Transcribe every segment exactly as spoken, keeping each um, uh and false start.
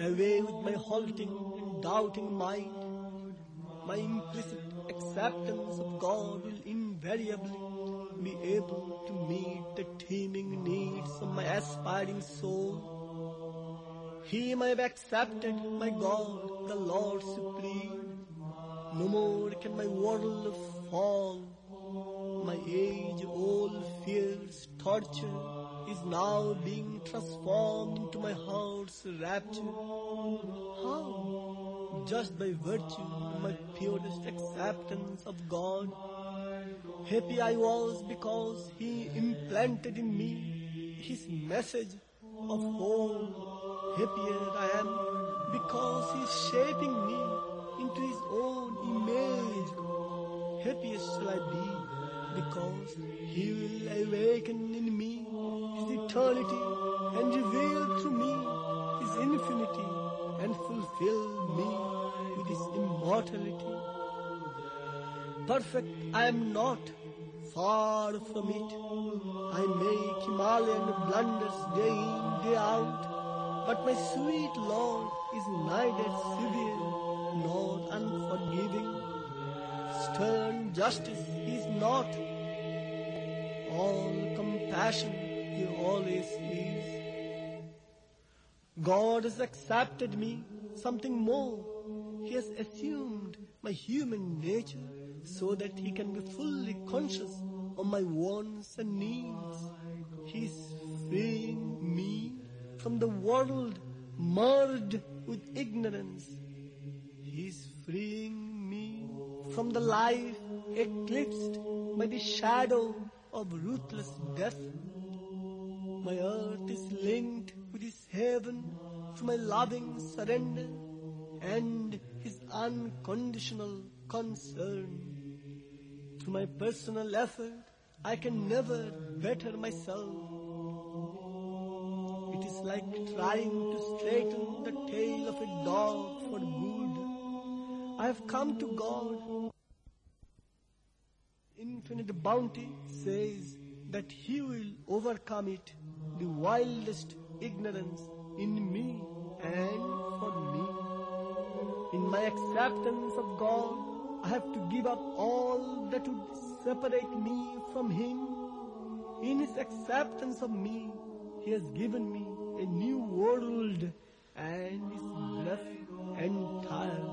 away with my halting and doubting mind. My implicit acceptance of God will invariably be able to meet the teeming needs of my aspiring soul. Him I have accepted, my God, the Lord Supreme. No more can my world fall. My age-old fears, torture, is now being transformed into my heart's rapture. How? Just by virtue of my purest acceptance of God. Happy I was because He implanted in me His message of hope. Happier I am because He is shaping me into His own image. Happiest shall I be because He will awaken in me His eternity and reveal through me His infinity and fulfill me with His immortality. Perfect I am not, far from it. I make Himalayan blunders day in, day out, but my sweet Lord is neither severe nor unforgiving. Stern justice He is not. All compassion He always is. God has accepted me, something more. He has assumed my human nature so that He can be fully conscious of my wants and needs. He is freeing me from the world marred with ignorance. He is freeing me from the life eclipsed by the shadow of ruthless death. My earth is linked with His heaven through my loving surrender and His unconditional concern. Through my personal effort, I can never better myself. It is like trying to straighten the tail of a dog for good. I have come to God. Infinite bounty says that He will overcome it, the wildest ignorance in me and for me. In my acceptance of God, I have to give up all that would separate me from Him. In His acceptance of me, He has given me a new world and is left entire.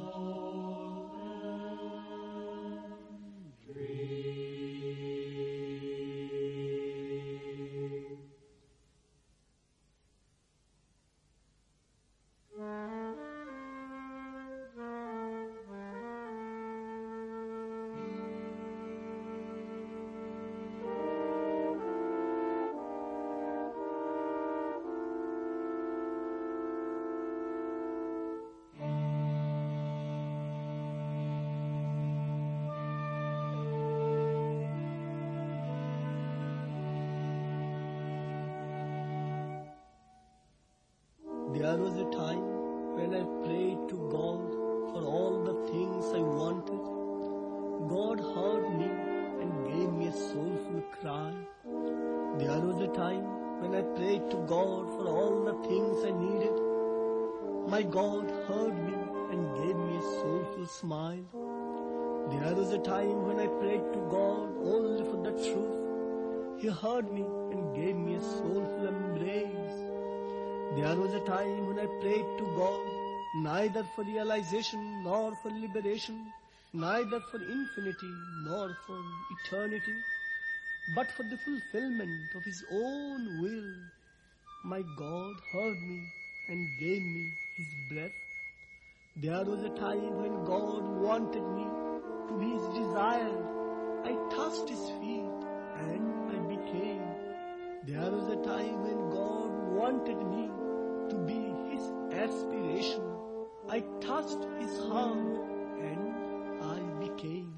There was a time when I prayed to God for all the things I wanted. God heard me and gave me a soulful cry. There was a time when I prayed to God for all the things I needed. My God heard me and gave me a soulful smile. There was a time when I prayed to God only for the truth. He heard me and gave me a soulful embrace. There was a time when I prayed to God neither for realization nor for liberation, neither for infinity nor for eternity, but for the fulfillment of His own will. My God heard me and gave me His breath. There was a time when God wanted me to be His desire. I touched His feet and I became. There was a time when God wanted me to be His aspiration. I touched His heart and I became.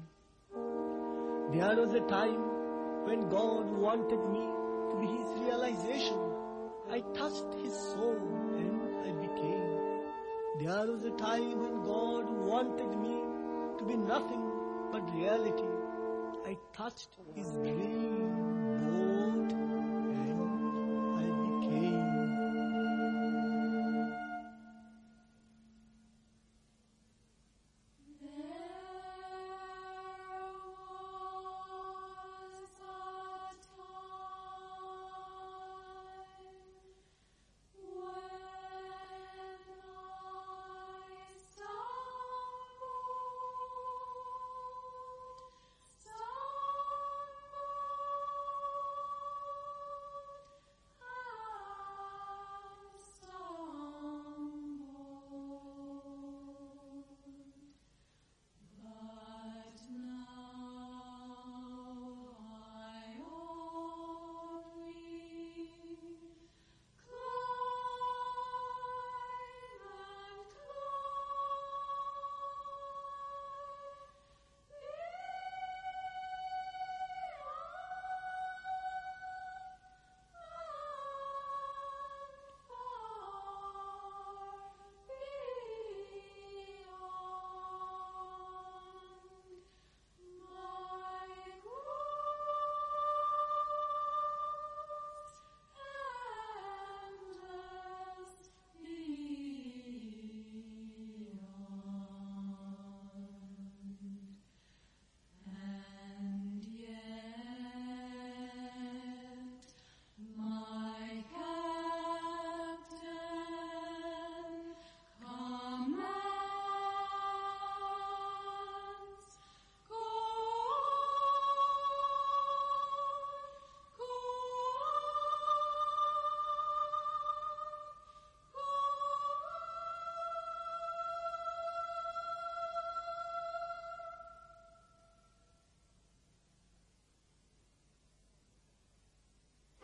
There was a time when God wanted me to be His realization. I touched His soul and I became. There was a time when God wanted me to be nothing but reality. I touched His dream boat and I became.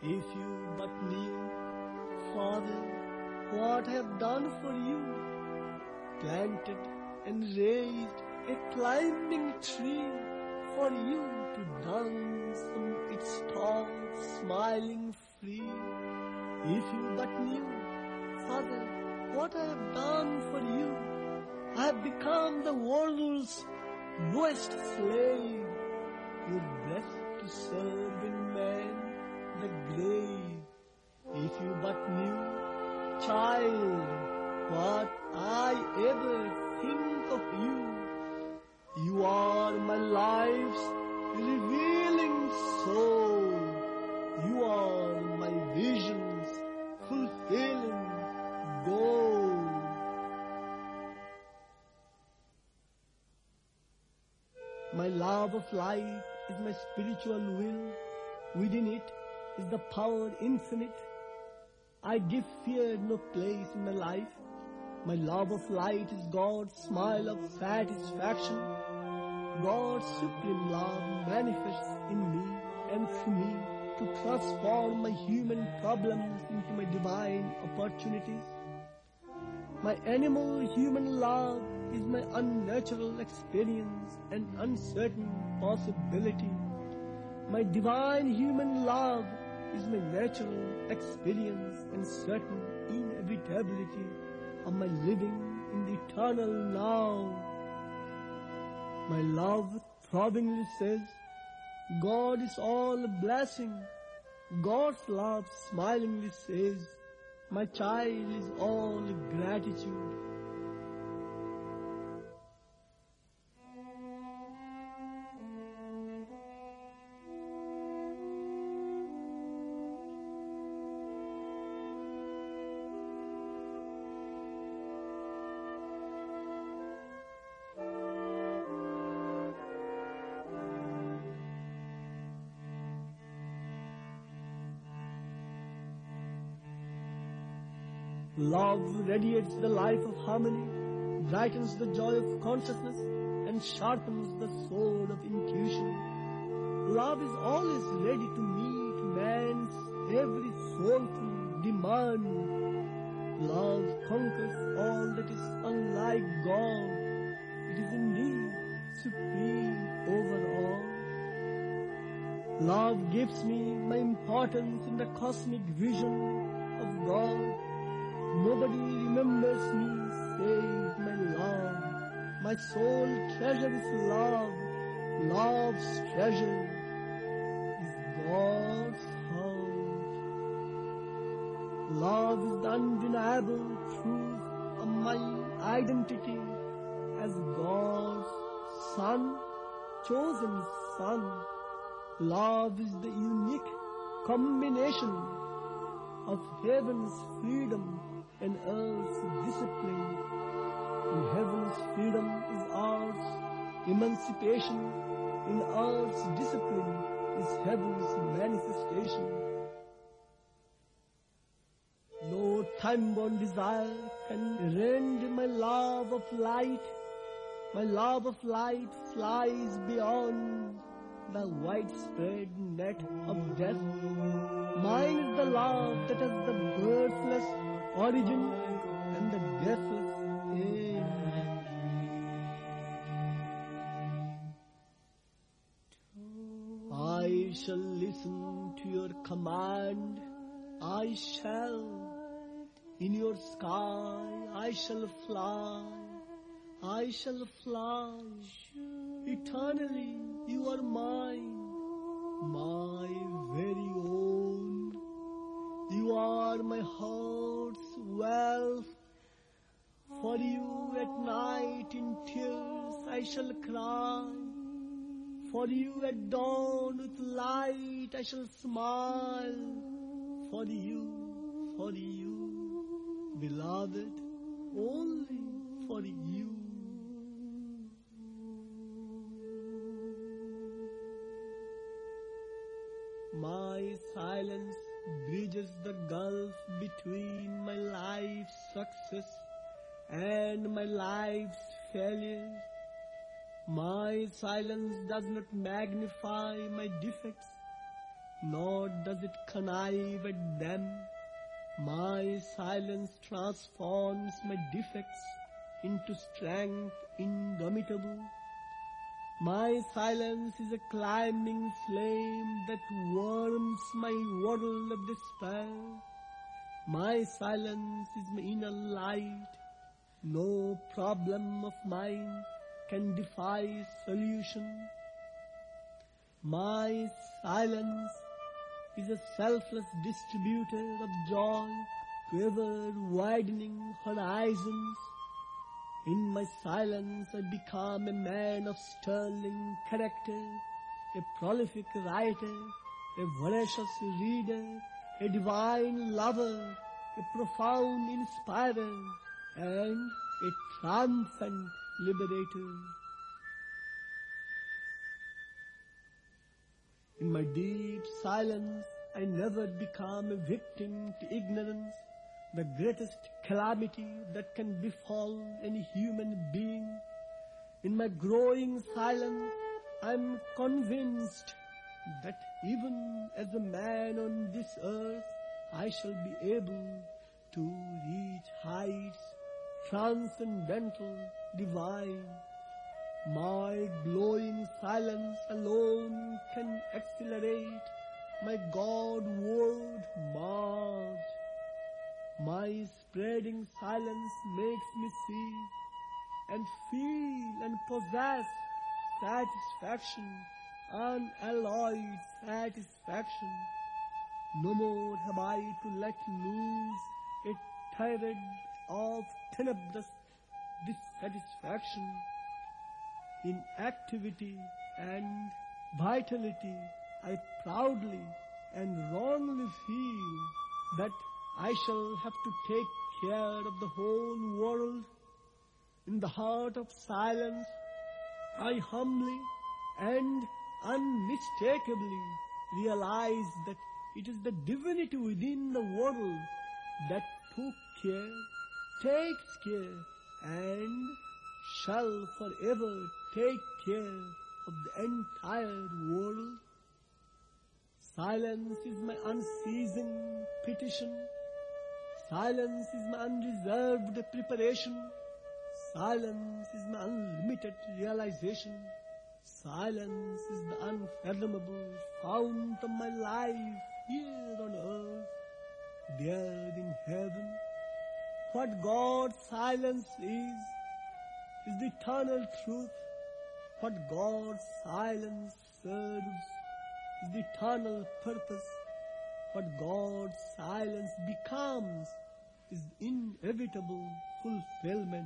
If you but knew, Father, what I have done for you, planted and raised a climbing tree for you to dance on its tall, smiling free. If you but knew, Father, what I have done for you, I have become the world's lowest slave. You're blessed to serve in man the grave. If you but knew, child, what I ever think of you, you are my life's revealing soul. You are my vision's fulfilling goal. My love of light is my spiritual will. Within it is the power infinite. I give fear no place in my life. My love of light is God's smile of satisfaction. God's supreme love manifests in me and through me to transform my human problems into my divine opportunities. My animal human love is my unnatural experience and uncertain possibility. My divine human love is my natural experience and certain inevitability of my living in the eternal now. My love throbbingly says, God is all a blessing. God's love smilingly says, my child is all gratitude. Love radiates the life of harmony, brightens the joy of consciousness, and sharpens the sword of intuition. Love is always ready to meet man's every soulful demand. Love conquers all that is unlike God. It is indeed supreme over all. Love gives me my importance in the cosmic vision of God. Nobody remembers me save my love. My soul treasures love. Love's treasure is God's heart. Love is the undeniable truth of my identity as God's son, chosen son. Love is the unique combination of heaven's freedom and earth's discipline. In heaven's freedom is ours emancipation. In earth's discipline is heaven's manifestation. No time-bound desire can rend my love of light. My love of light flies beyond the widespread net of death. Mine is the love that has the birthless origin and the deathless end. I shall listen to your command. I shall. In your sky I shall fly. I shall fly. Eternally you are mine, my very own. You are my heart's wealth. For you at night in tears I shall cry. For you at dawn with light I shall smile. For you, for you, beloved, only for you. My silence bridges the gulf between my life's success and my life's failures. My silence does not magnify my defects. nor does it connive at them. My silence transforms my defects into strength indomitable. My silence is a climbing flame that warms my world of despair. My silence is my inner light. No problem of mine can defy solution. My silence is a selfless distributor of joy to ever-widening horizons. In my silence I become a man of sterling character, a prolific writer, a voracious reader, a divine lover, a profound inspirer, and a triumphant liberator. In my deep silence, I never become a victim to ignorance, the greatest calamity that can befall any human being. In my growing silence, I am convinced that even as a man on this earth, I shall be able to reach heights transcendental, divine. My glowing silence alone can accelerate my God-ward march. My spreading silence makes me see and feel and possess satisfaction, unalloyed satisfaction. No more have I to let loose a tirade of tenebrous dissatisfaction. In activity and vitality, I proudly and wrongly feel that I shall have to take care of the whole world. In the heart of silence, I humbly and unmistakably realize that it is the divinity within the world that took care, takes care, and shall forever take care of the entire world. Silence is my unceasing petition. Silence is my unreserved preparation. Silence is my unlimited realization. Silence is the unfathomable fount of my life here on earth, there in heaven. What God's silence is, is the eternal truth. What God's silence serves is the eternal purpose. What God's silence becomes is inevitable fulfillment.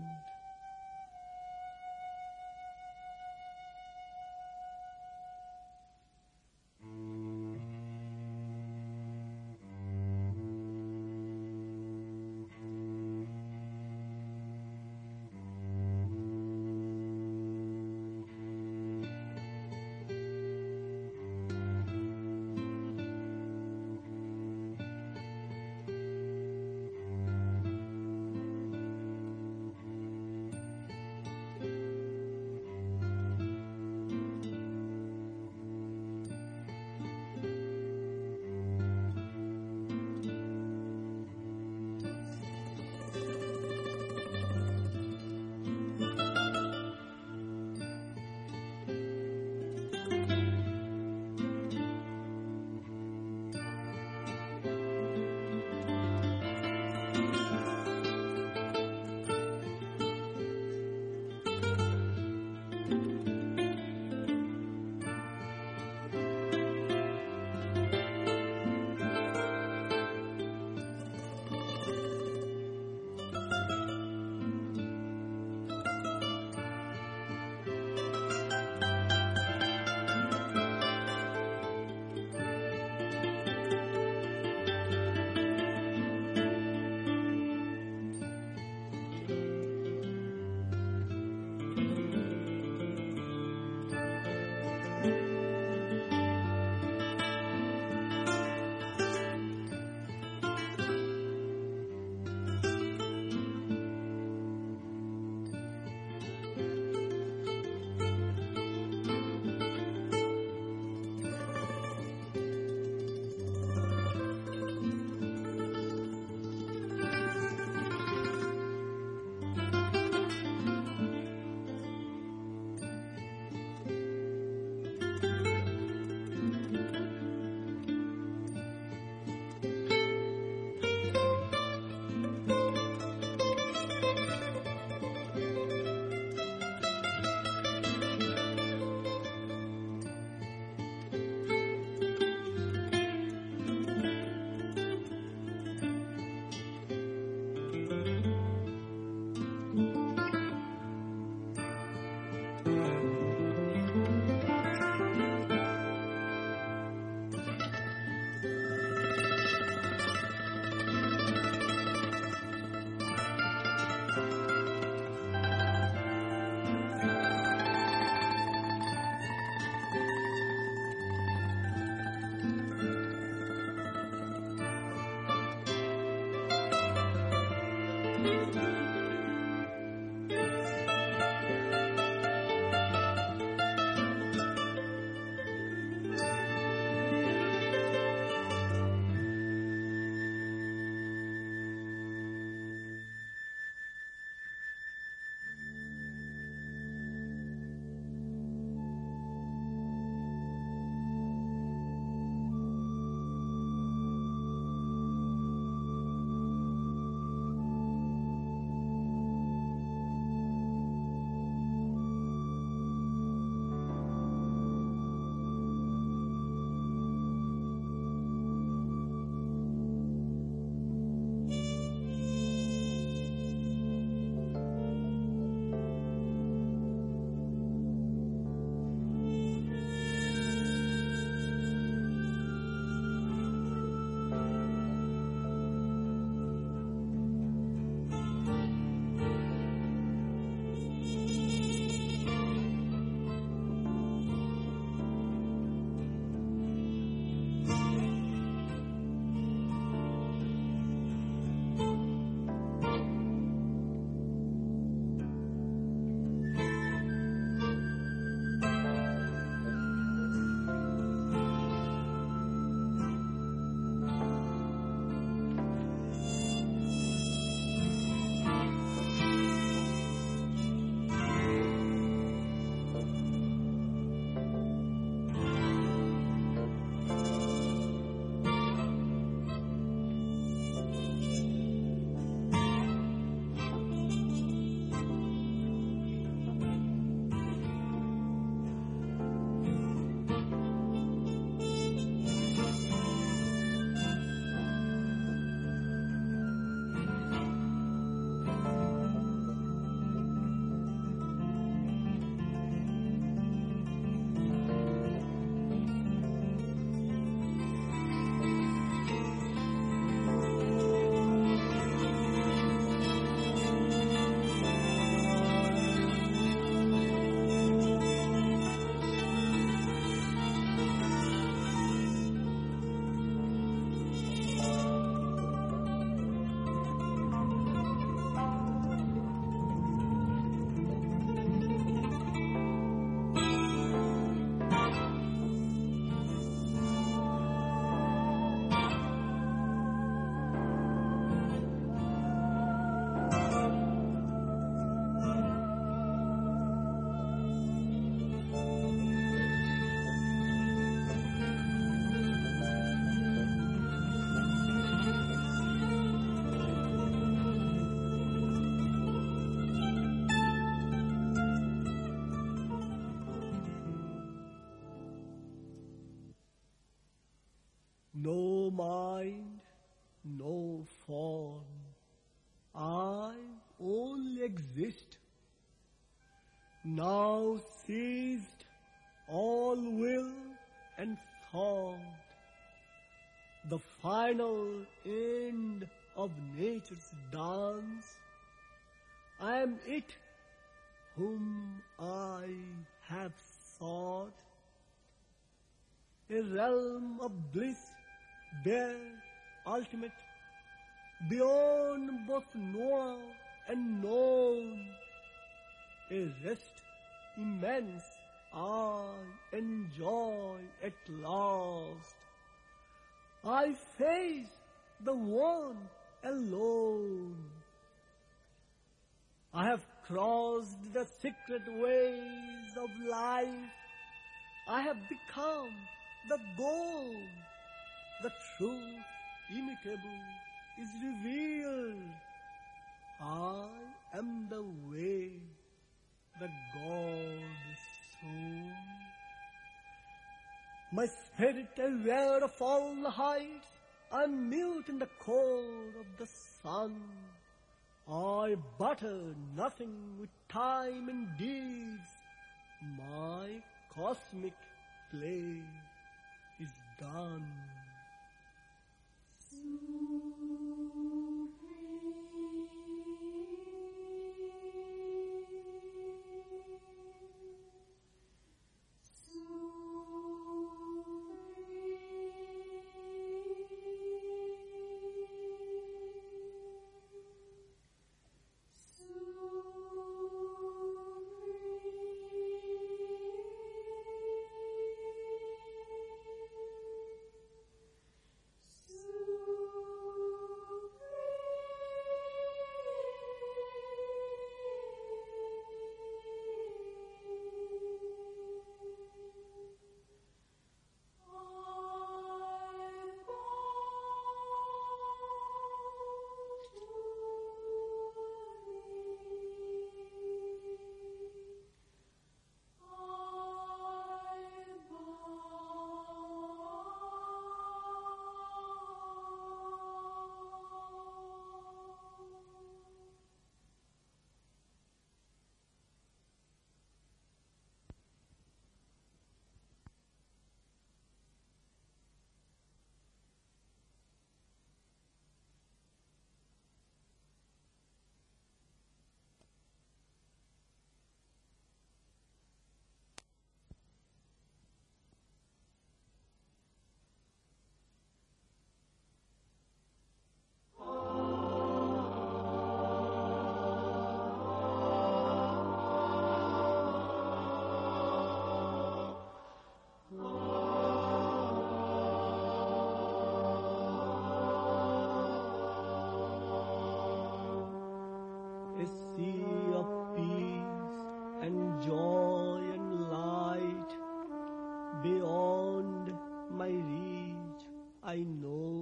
No mind, no form. I only exist. Now ceased all will and thought. The final end of nature's dance. I am it whom I have sought. A realm of bliss, bare, ultimate, beyond both knower and known. A rest immense I enjoy at last. I face the one alone. I have crossed the secret ways of life. I have become the goal. The truth immutable is revealed. I am the way, the God soul. My spirit aware of all the heights, I'm mute in the cold of the sun. I butter nothing with time and deeds. My cosmic play is done.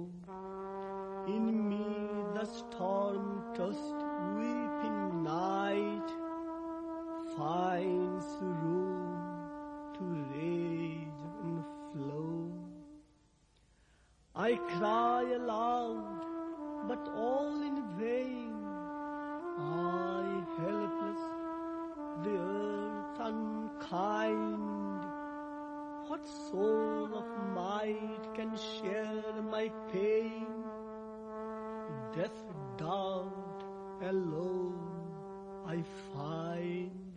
flow. In me the storm-tossed weeping night finds room to rage and flow. I cry aloud, but all in vain. I helpless, the earth unkind. What soul of might can share my pain? Death doubt alone I find.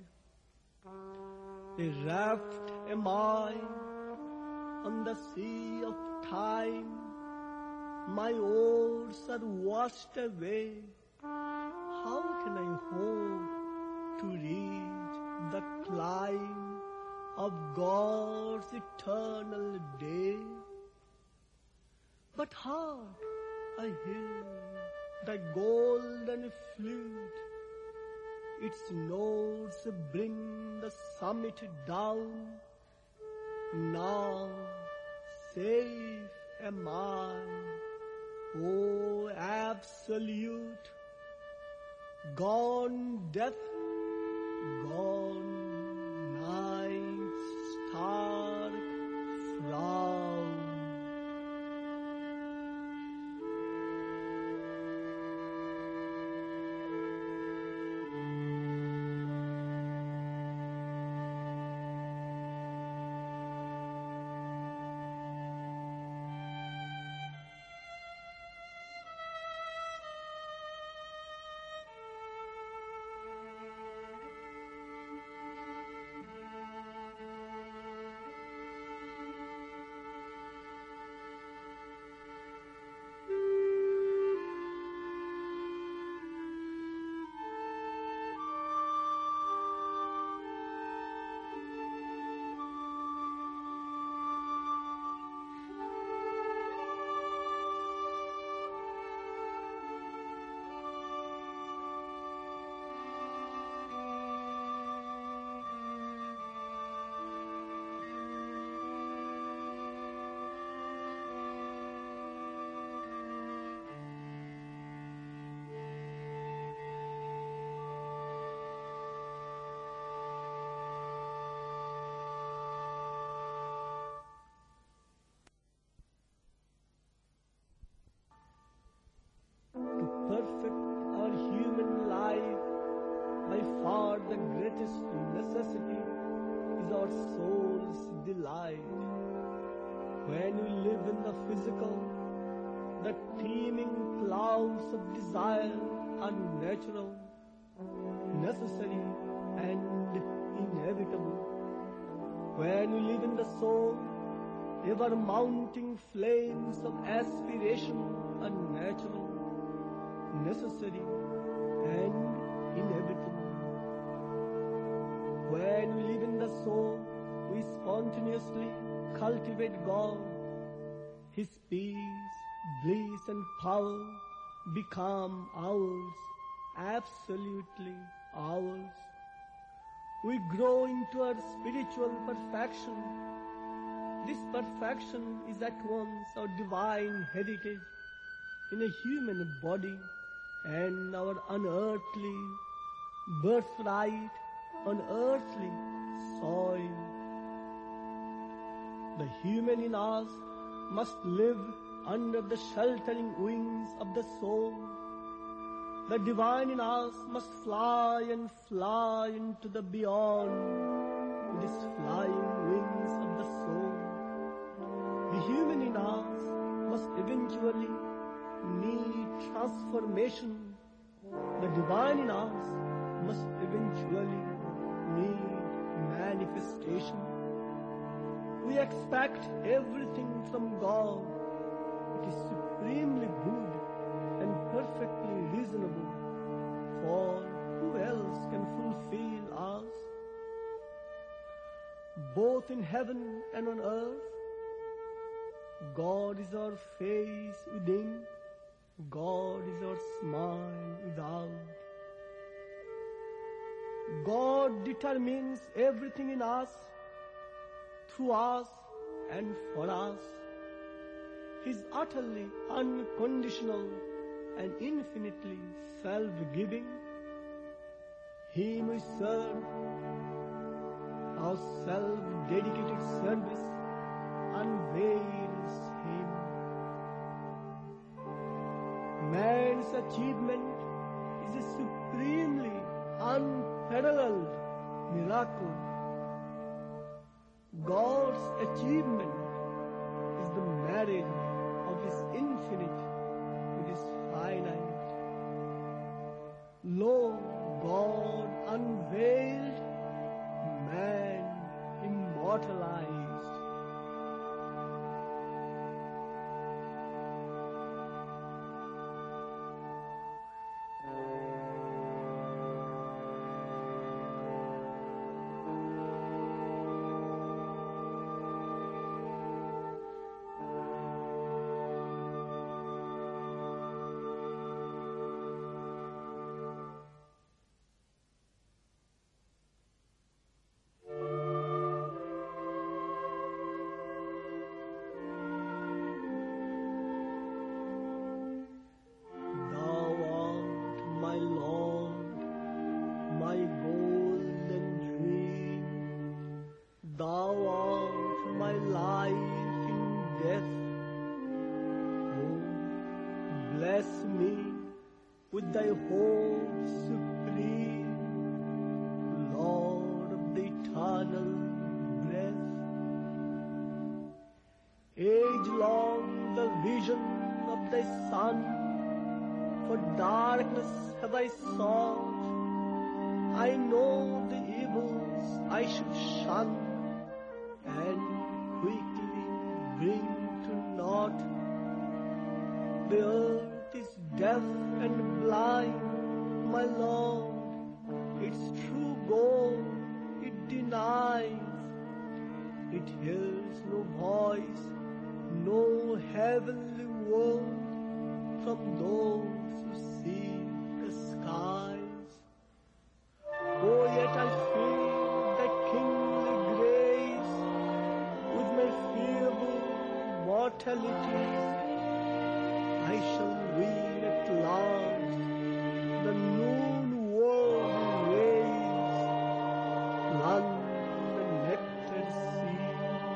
A raft am I on the sea of time. My oars are washed away. How can I hope to reach the climb of God's eternal day? But hark, I hear the golden flute. Its notes bring the summit down. Now safe am I, O absolute. Gone death, gone night's stark frown. Perfect our human life, by far the greatest necessity is our soul's delight. When we live in the physical, the teeming clouds of desire are natural, necessary, and inevitable. When we live in the soul, ever mounting flames of aspiration are natural, necessary, and inevitable. When we live in the soul, we spontaneously cultivate God. His peace, bliss, and power become ours, absolutely ours. We grow into our spiritual perfection. This perfection is at once our divine heritage in a human body and our unearthly birthright on earthly soil. The human in us must live under the sheltering wings of the soul. The divine in us must fly and fly into the beyond with its flying wings of the soul. The human in us must eventually need transformation. The divine in us must eventually need manifestation. We expect everything from God. It is supremely good and perfectly reasonable, for who else can fulfill us? Both in heaven and on earth, God is our face within, God is our smile without. God determines everything in us, through us, and for us. is utterly unconditional and infinitely self-giving. Him we serve, our self-dedicated service unveils Him. Man's achievement is a supremely unparalleled miracle. God's achievement is the marriage of His infinite with His finite. Lo, God unveiled, man immortalized. With thy hope supreme, Lord of the eternal breath. Age-long the vision of thy Son, for darkness have I sought. I know the evils I should shun, and quickly bring to naught. The earth is deaf and blind, my Lord, its true goal it denies. It hears no voice, no heavenly word from those who seek the skies. Oh, yet I feel thy kingly grace with my feeble mortalities. I shall read at last the noon world rays, plunge in the nectared sea.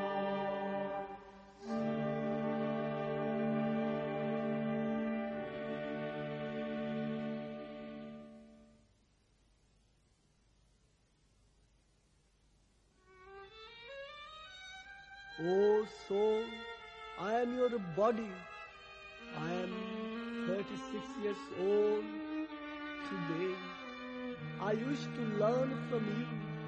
O soul, I am your body. I am thirty-six years old today. I wish to learn from you.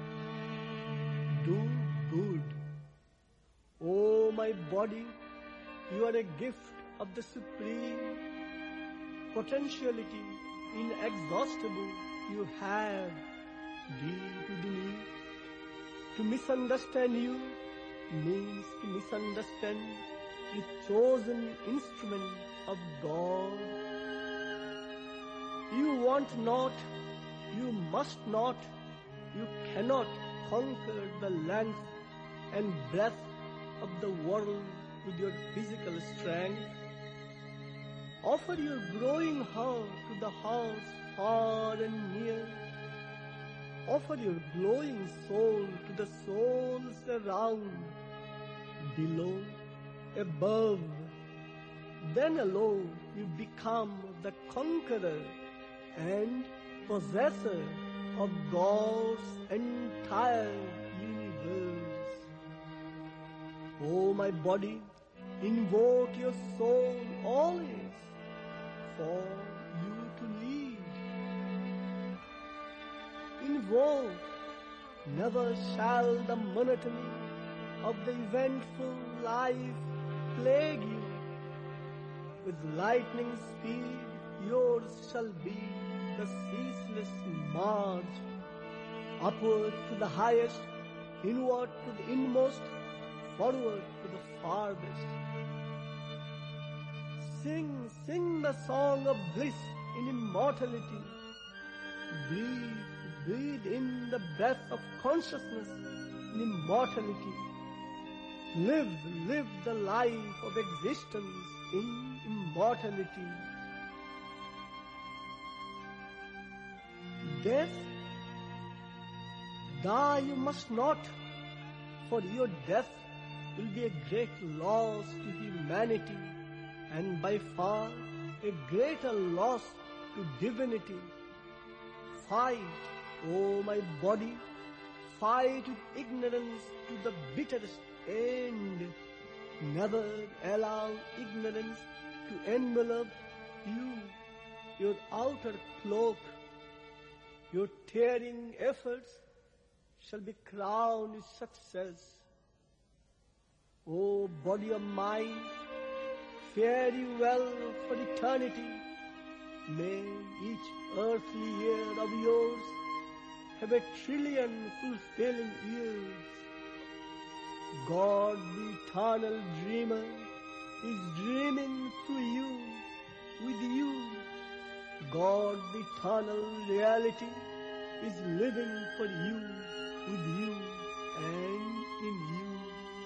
Do good. Oh, my body, you are a gift of the supreme potentiality, inexhaustible. You have deep within you. To misunderstand you means to misunderstand the chosen instrument of God. You want not, you must not, you cannot conquer the length and breadth of the world with your physical strength. Offer your growing heart to the hearts far and near. Offer your glowing soul to the souls around, below, above. Then alone you become the conqueror and possessor of God's entire universe. Oh, my body, invoke your soul always for you to lead. Invoke, never shall the monotony of the eventful life plague you. With lightning speed yours shall be the ceaseless march, upward to the highest, inward to the inmost, forward to the farthest. Sing, sing the song of bliss in immortality. Breathe, breathe in the breath of consciousness in immortality. Live, live the life of existence in immortality. Death, die you must not, for your death will be a great loss to humanity, and by far a greater loss to divinity. Fight, O my body, fight with ignorance to the bitterest end. Never allow ignorance to envelop you, your outer cloak. Your tearing efforts shall be crowned with success. O body of mine, fare you well for eternity. May each earthly year of yours have a trillion fulfilling years. God, the eternal dreamer, is dreaming through you, with you. God, the eternal reality, is living for you, with you, and in you.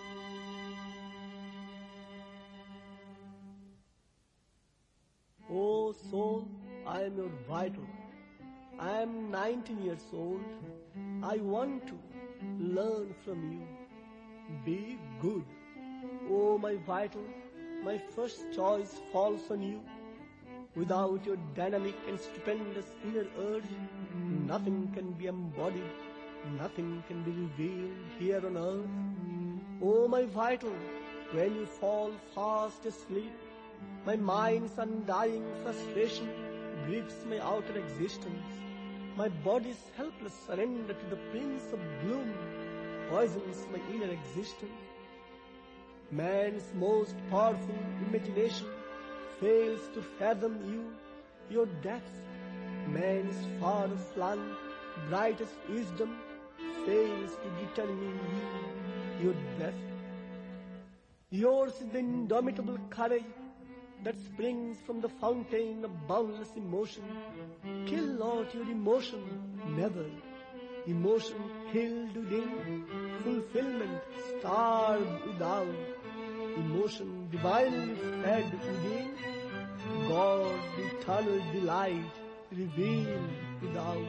O soul, I am your vital. I am nineteen years old. I want to learn from you. Be good. O my vital, my first choice falls on you. Without your dynamic and stupendous inner urge, nothing can be embodied, nothing can be revealed here on earth. O my vital, when you fall fast asleep, my mind's undying frustration grips my outer existence. My body's helpless surrender to the Prince of Gloom poisons my inner existence. Man's most powerful imagination fails to fathom you, your depths. Man's far-flung, brightest wisdom fails to determine you, your depth. Yours is the indomitable courage that springs from the fountain of boundless emotion. Kill not your emotion, never. Emotion killed within, fulfillment starved without. Emotion divinely fed within, God, the eternal delight, revealed without.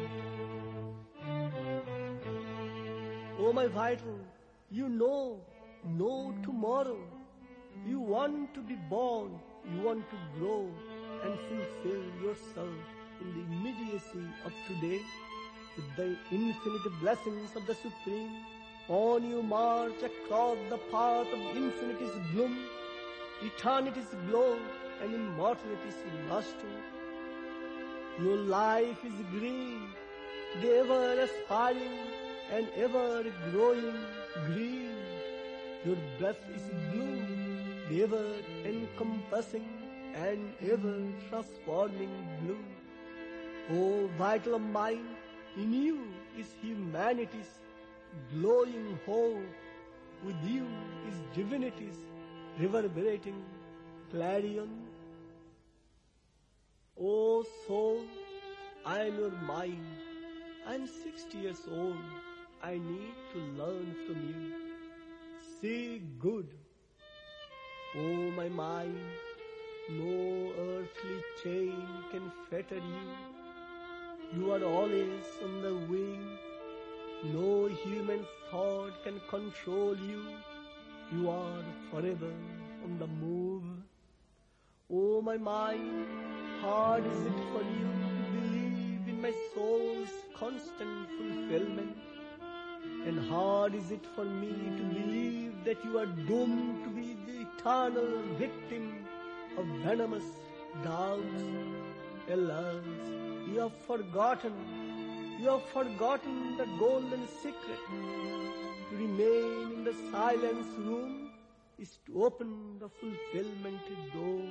Oh my vital, you know, know tomorrow. You want to be born, you want to grow and fulfill yourself in the immediacy of today with the infinite blessings of the Supreme. On you march across the path of infinity's bloom, eternity's glow, and immortality's luster. Your life is green, the ever aspiring and ever growing green. Your breath is blue, the ever encompassing and ever transforming blue. O vital of mine, in you is humanity's glowing hope. With you is divinity's reverberating clarion. O soul, I am your mind. I am sixty years old. I need to learn from you. See good. O my mind, no earthly chain can fetter you. You are always on the wing. No human thought can control you. You are forever on the move. O my mind, hard is it for you to believe in my soul's constant fulfillment, and hard is it for me to believe that you are doomed to be the eternal victim of venomous doubts. Alas, you have forgotten, you have forgotten the golden secret. To remain in the silence room is to open the fulfillment door.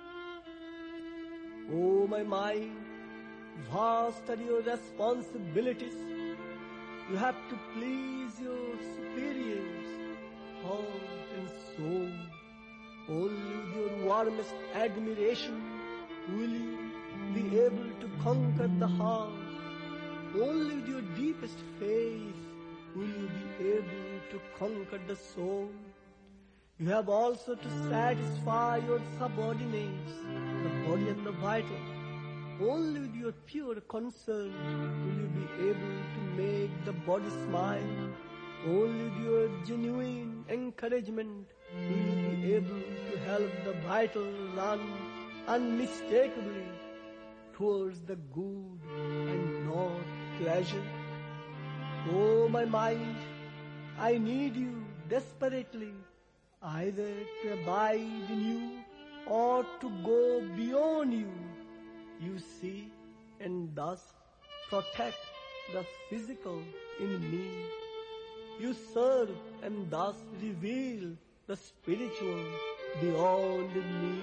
Oh my mind, vast are your responsibilities. You have to please your superiors, heart and soul. Only with your warmest admiration will you be able to conquer the heart. Only with your deepest faith will you be able to conquer the soul. You have also to satisfy your subordinates, the body and the vital. Only with your pure concern will you be able to make the body smile. Only with your genuine encouragement will you be able to help the vital run unmistakably towards the good and not pleasure. Oh, my mind, I need you desperately, either to abide in you or to go beyond you. You see and thus protect the physical in me. You serve and thus reveal the spiritual beyond me.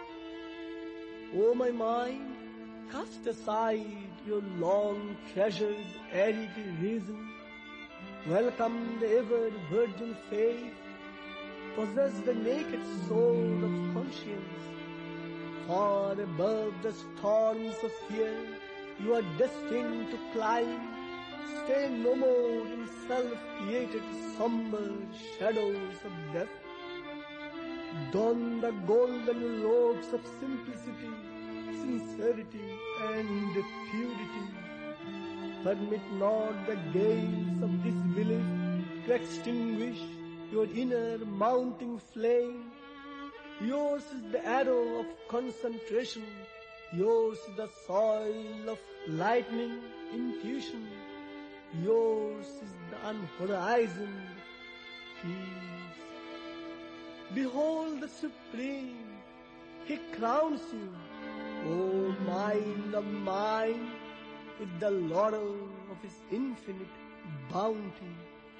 O my mind, cast aside your long treasured eric reason. Welcome the ever virgin faith. Possess the naked soul of conscience. Far above the storms of fear, you are destined to climb. Stay no more in self-created somber shadows of death. Don the golden robes of simplicity, sincerity, and purity. Permit not the gales of disbelief to extinguish your inner mounting flame. Yours is the arrow of concentration. Yours is the soil of lightning intuition. Yours is the unhorizoned peace. Behold the Supreme. He crowns you, O mind of mine, with the laurel of His infinite bounty.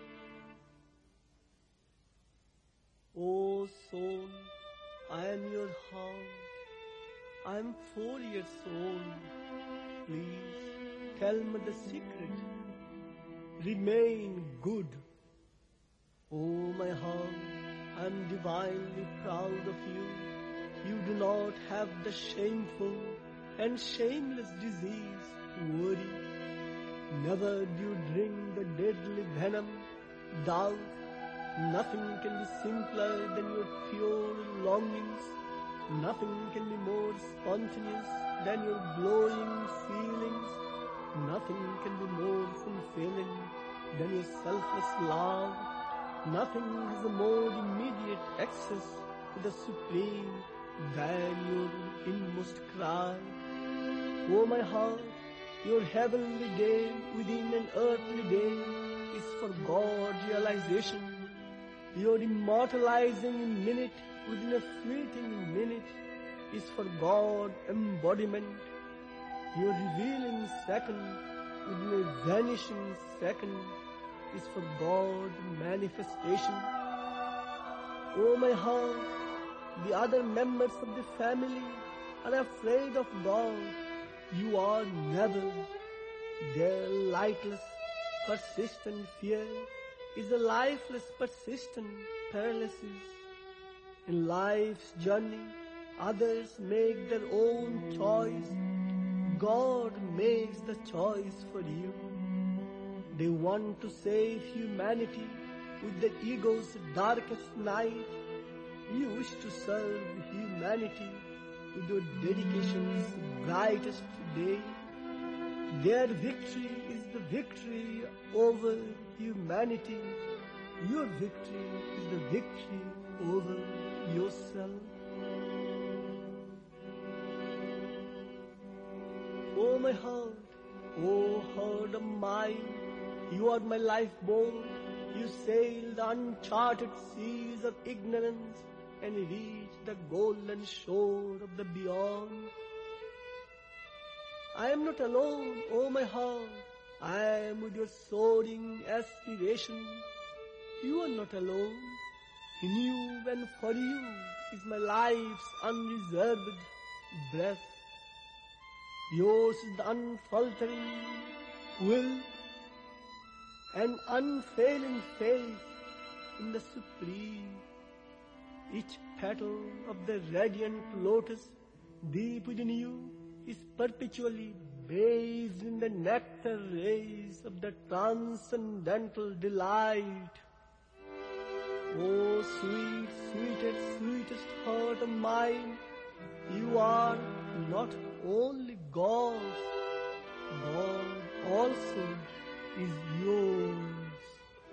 O soul, I am your heart. I am four years old. Please tell me the secret. Remain good. Oh, my heart, I am divinely proud of you. You do not have the shameful and shameless disease, worry. Never do you drink the deadly venom, doubt. Nothing can be simpler than your pure longings. Nothing can be more spontaneous than your glowing feelings. Nothing can be more fulfilling than your selfless love. Nothing has a more immediate access to the Supreme than your inmost cry. O my heart, your heavenly day within an earthly day is for God realization. Your immortalizing minute within a fleeting minute is for God embodiment. Your revealing second within a vanishing second is for God manifestation. O my heart, the other members of the family are afraid of God. You are never. Their lightless, persistent fear is a lifeless, persistent paralysis. In life's journey, others make their own choice. God makes the choice for you. They want to save humanity with the ego's darkest night. You wish to serve humanity with your dedication's brightest day. Their victory is the victory over humanity. Your victory is the victory over yourself. Oh my heart, oh heart of mine, you are my lifeboat. You sail the uncharted seas of ignorance and reach the golden shore of the beyond. I am not alone, oh my heart. I am with your soaring aspiration. You are not alone. In you and for you is my life's unreserved breath. Yours is the unfaltering will and unfailing faith in the Supreme. Each petal of the radiant lotus deep within you is perpetually bathed in the nectar rays of the transcendental delight. Oh, sweet, sweetest, sweetest heart of mine, you are not only God's, God also is yours.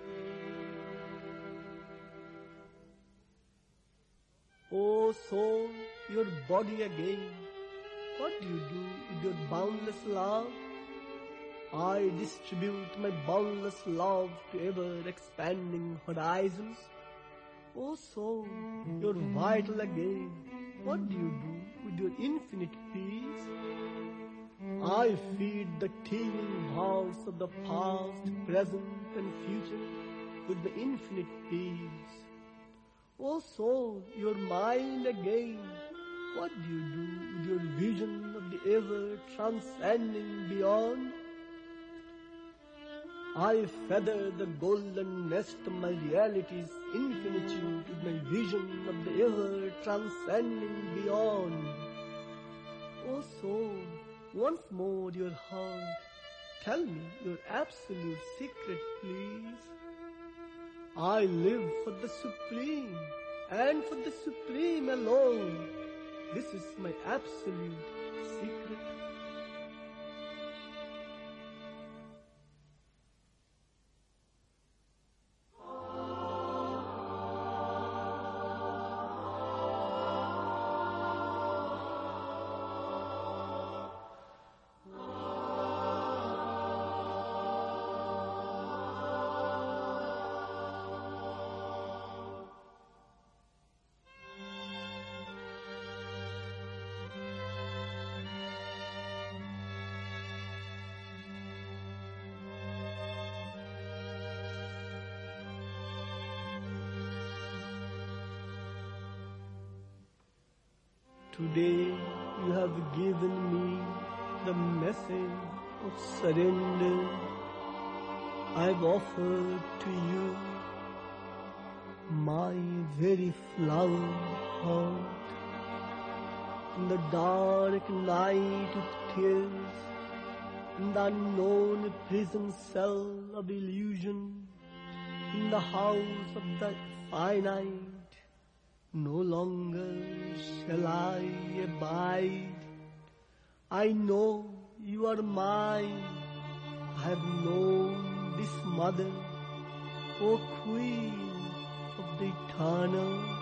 Oh soul, your body again, what do you do with your boundless love? I distribute my boundless love to ever-expanding horizons. Oh soul, you're vital again. What do you do with your infinite peace? I feed the teeming hearts of the past, present and future with my infinite peace. Oh soul, your mind again. What do you do with your vision of the ever-transcending beyond? I feather the golden nest of my reality's infinitude with my vision of the ever-transcending beyond. Oh soul, once more your heart, tell me your absolute secret, please. I live for the Supreme, and for the Supreme alone. This is my absolute secret. Today you have given me the message of surrender. I've offered to you my very flower heart. In the dark night it tears, in the unknown prison cell of illusion, in the house of the finite. No longer shall I abide. I know you are mine. I have known this mother, O Queen of the Eternal.